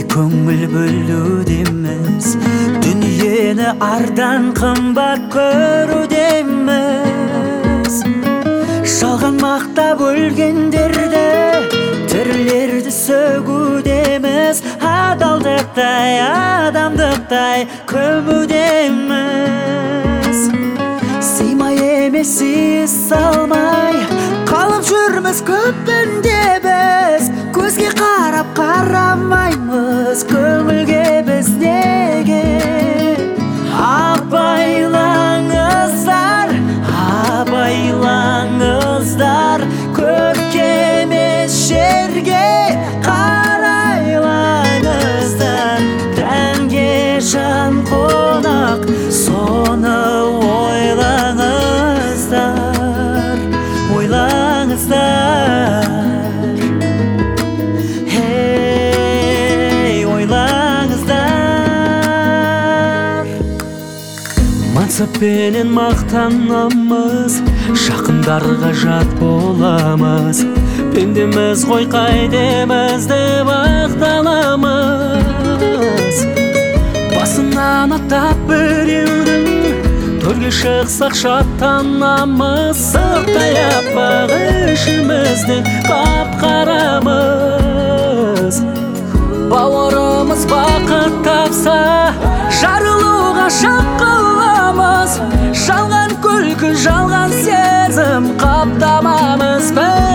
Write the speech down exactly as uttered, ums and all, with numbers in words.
көңіл бөлудеміз, дүниені ардан қымбат көрудеміз. Жалған мақтап өлгендерді, тірілерді сөгудеміз. Адалдықтай, адамдықтай көмудеміз. Сыймай емес сыйыс салмай қалып жүрміз көптінде біз. Көзге қарап қарамаймыз, көңілге біз неге? Абайлаңыздар, абайлаңыздар, көкке емес жерге қарайлаңыздар. Тәнге жан қонақ, соны ойлаңыздар, ойлаңыздар. Хей, ойлаңыздар. Мансаппенен мақтанамыз, жақындарға жат боламыз. Пендеміз ғой қайдемізді мақталамыз. Басынан аттап біреудің төрге шықсақ шаттанамыз. Сырттай аппақ ішімізден қап-қарамыз. Бауырымыз бақыт тапса, жарылуға шақ қыламыз. Жалған күлкі, жалған сезім қаптамамыз біз.